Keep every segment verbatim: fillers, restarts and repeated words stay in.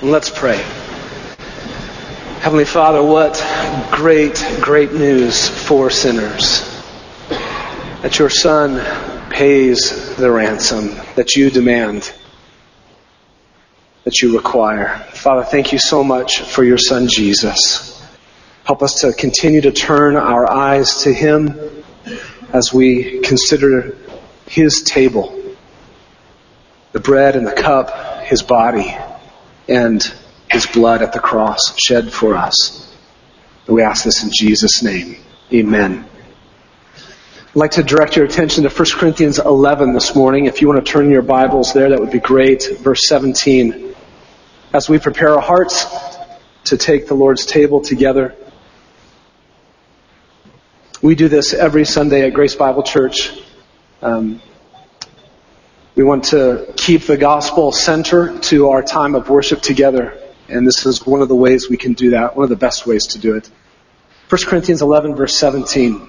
Let's pray. Heavenly Father, what great, great news for sinners. That your Son pays the ransom that you demand, that you require. Father, thank you so much for your Son Jesus. Help us to continue to turn our eyes to him as we consider his table, the bread and the cup, his body, and his blood at the cross shed for us. And we ask this in Jesus' name. Amen. I'd like to direct your attention to First Corinthians eleven this morning. If you want to turn your Bibles there, that would be great. Verse seventeen. As we prepare our hearts to take the Lord's table together. We do this every Sunday at Grace Bible Church. Um, we want to keep the gospel center to our time of worship together. And this is one of the ways we can do that, one of the best ways to do it. First Corinthians eleven, verse seventeen.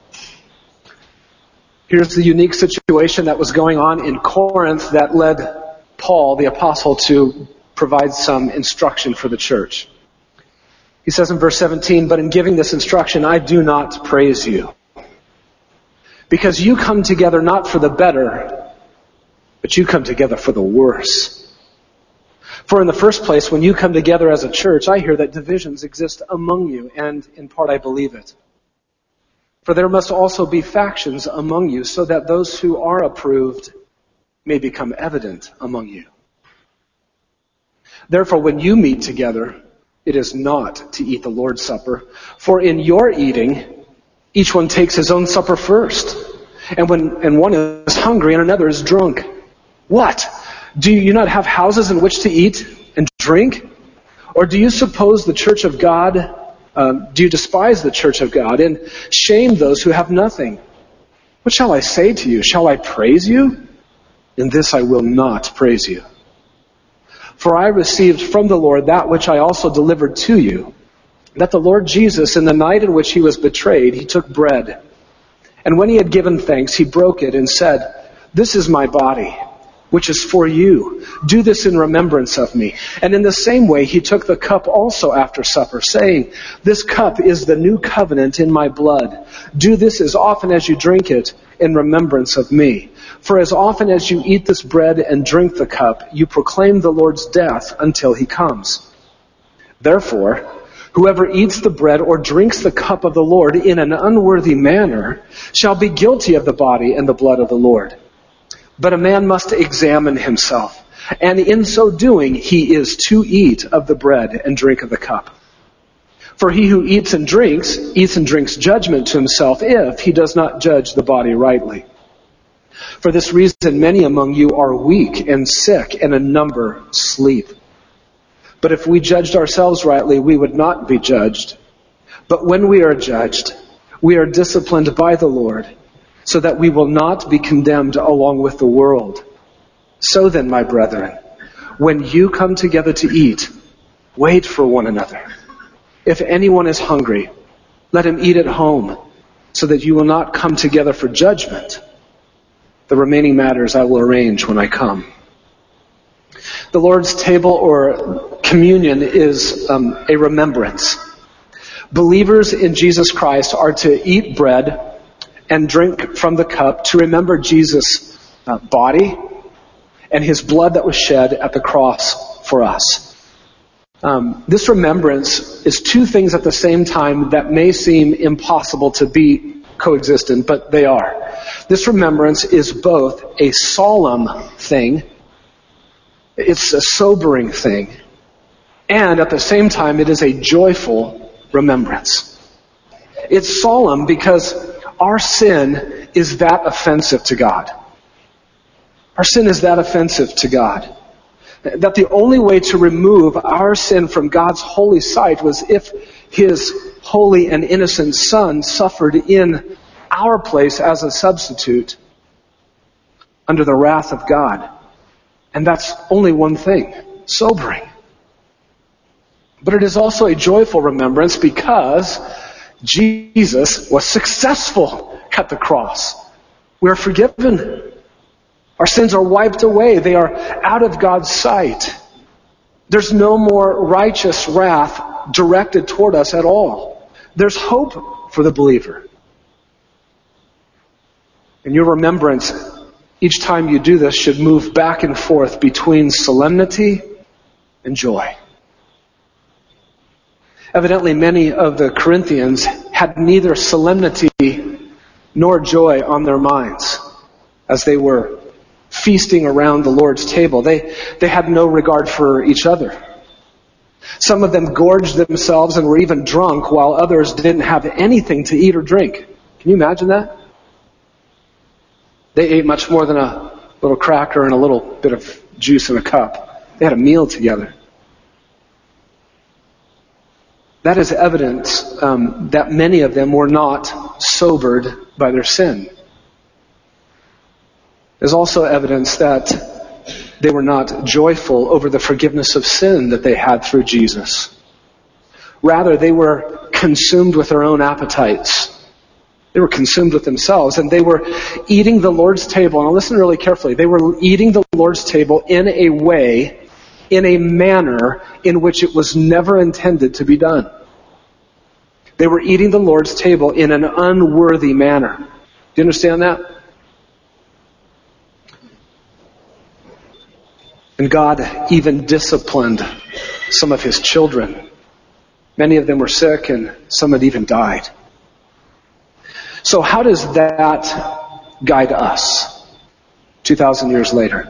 Here's the unique situation that was going on in Corinth that led Paul, the apostle, to provide some instruction for the church. He says in verse seventeen, "But in giving this instruction, I do not praise you, because you come together not for the better, but you come together for the worse. For in the first place, when you come together as a church, I hear that divisions exist among you, and in part I believe it. For there must also be factions among you, so that those who are approved may become evident among you. Therefore, when you meet together, it is not to eat the Lord's Supper. For in your eating, each one takes his own supper first. And when and one is hungry and another is drunk. What? Do you not have houses in which to eat and drink? Or do you suppose the church of God, um, do you despise the church of God and shame those who have nothing? What shall I say to you? Shall I praise you? In this I will not praise you. For I received from the Lord that which I also delivered to you, that the Lord Jesus, in the night in which he was betrayed, he took bread. And when he had given thanks, he broke it and said, 'This is my body, which is for you. Do this in remembrance of me.' And in the same way, he took the cup also after supper, saying, 'This cup is the new covenant in my blood. Do this as often as you drink it in remembrance of me. For as often as you eat this bread and drink the cup, you proclaim the Lord's death until he comes. Therefore, whoever eats the bread or drinks the cup of the Lord in an unworthy manner shall be guilty of the body and the blood of the Lord. But a man must examine himself, and in so doing he is to eat of the bread and drink of the cup. For he who eats and drinks, eats and drinks judgment to himself if he does not judge the body rightly. For this reason many among you are weak and sick, and a number sleep. But if we judged ourselves rightly, we would not be judged. But when we are judged, we are disciplined by the Lord, so that we will not be condemned along with the world. So then, my brethren, when you come together to eat, wait for one another. If anyone is hungry, let him eat at home, so that you will not come together for judgment. The remaining matters I will arrange when I come." The Lord's table or communion is um, a remembrance. Believers in Jesus Christ are to eat bread and drink from the cup to remember Jesus' uh, body and his blood that was shed at the cross for us. Um, this remembrance is two things at the same time that may seem impossible to be coexistent, but they are. This remembrance is both a solemn thing, it's a sobering thing, and at the same time it is a joyful remembrance. It's solemn because our sin is that offensive to God. Our sin is that offensive to God. That the only way to remove our sin from God's holy sight was if his holy and innocent Son suffered in our place as a substitute under the wrath of God. And that's only one thing, sobering. But it is also a joyful remembrance because Jesus was successful at the cross. We are forgiven. Our sins are wiped away. They are out of God's sight. There's no more righteous wrath directed toward us at all. There's hope for the believer. And your remembrance, each time you do this, should move back and forth between solemnity and joy. Evidently, many of the Corinthians had neither solemnity nor joy on their minds as they were feasting around the Lord's table. They, they had no regard for each other. Some of them gorged themselves and were even drunk, while others didn't have anything to eat or drink. Can you imagine that? They ate much more than a little cracker and a little bit of juice in a cup. They had a meal together. That is evidence um, that many of them were not sobered by their sin. There's also evidence that they were not joyful over the forgiveness of sin that they had through Jesus. Rather, they were consumed with their own appetites. They were consumed with themselves, and they were eating the Lord's table. Now listen really carefully. They were eating the Lord's table in a way, in a manner in which it was never intended to be done. They were eating the Lord's table in an unworthy manner. Do you understand that? And God even disciplined some of His children. Many of them were sick, and some had even died. So how does that guide us two thousand years later?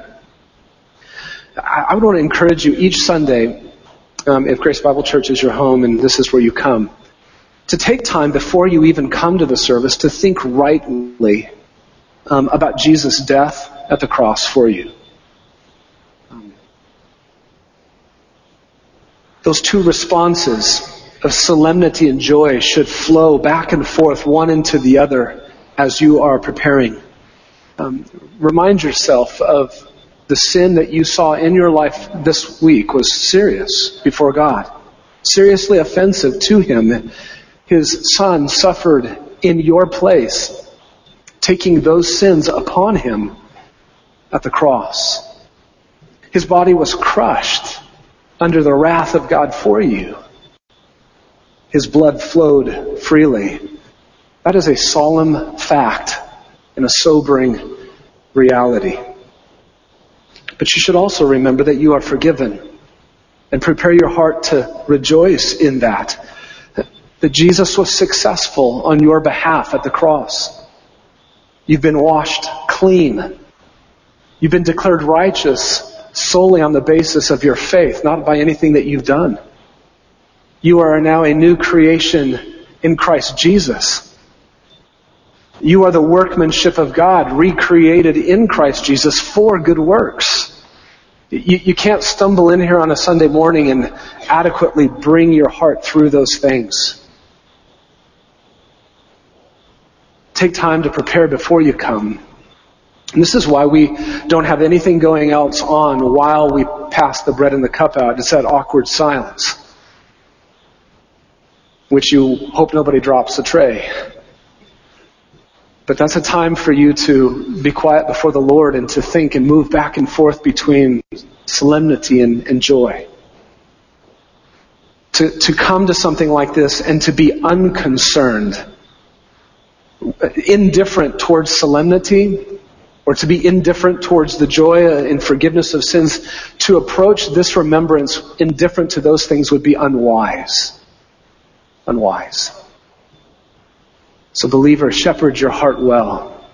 I would want to encourage you each Sunday, um, if Grace Bible Church is your home and this is where you come, to take time before you even come to the service to think rightly um, about Jesus' death at the cross for you. Um, those two responses of solemnity and joy should flow back and forth, one into the other, as you are preparing. Um, remind yourself of the sin that you saw in your life this week was serious before God, seriously offensive to Him. His Son suffered in your place, taking those sins upon Him at the cross. His body was crushed under the wrath of God for you. His blood flowed freely. That is a solemn fact and a sobering reality. But you should also remember that you are forgiven, and prepare your heart to rejoice in that. That Jesus was successful on your behalf at the cross. You've been washed clean. You've been declared righteous solely on the basis of your faith, not by anything that you've done. You are now a new creation in Christ Jesus. You are the workmanship of God, recreated in Christ Jesus for good works. You, you can't stumble in here on a Sunday morning and adequately bring your heart through those things. Take time to prepare before you come. And this is why we don't have anything going else on while we pass the bread and the cup out. It's that awkward silence, which you hope nobody drops the tray. But that's a time for you to be quiet before the Lord and to think and move back and forth between solemnity and, and joy. To, to come to something like this and to be unconcerned, indifferent towards solemnity, or to be indifferent towards the joy and forgiveness of sins, to approach this remembrance indifferent to those things would be unwise. Unwise. So believer, shepherd your heart well.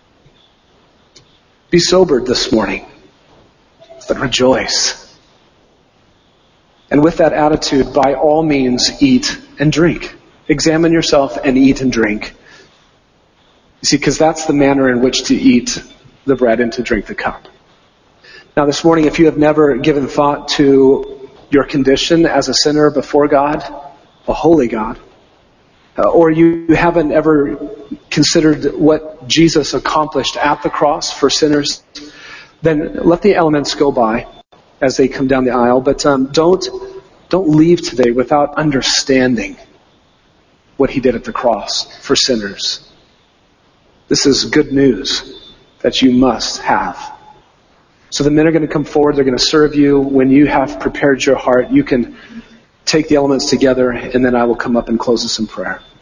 Be sobered this morning, but rejoice. And with that attitude, by all means, eat and drink. Examine yourself and eat and drink. You see, because that's the manner in which to eat the bread and to drink the cup. Now this morning, if you have never given thought to your condition as a sinner before God, a holy God, uh, or you haven't ever considered what Jesus accomplished at the cross for sinners, then let the elements go by as they come down the aisle, but um, don't don't leave today without understanding what He did at the cross for sinners. This is good news that you must have. So the men are going to come forward. They're going to serve you. When you have prepared your heart, you can take the elements together, and then I will come up and close us in prayer.